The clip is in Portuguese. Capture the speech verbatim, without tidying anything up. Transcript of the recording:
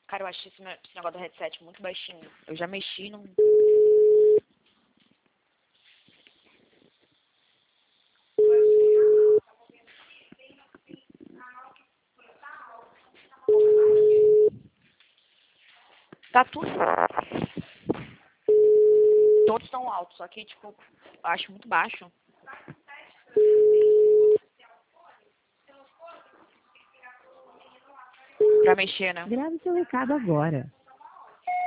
Cara, eu acho esse, meu- esse negócio do headset muito baixinho. Eu já mexi num... Tá tudo... Todos estão altos, só que, tipo, eu acho muito baixo. Pra mexer, né? Grave seu recado agora.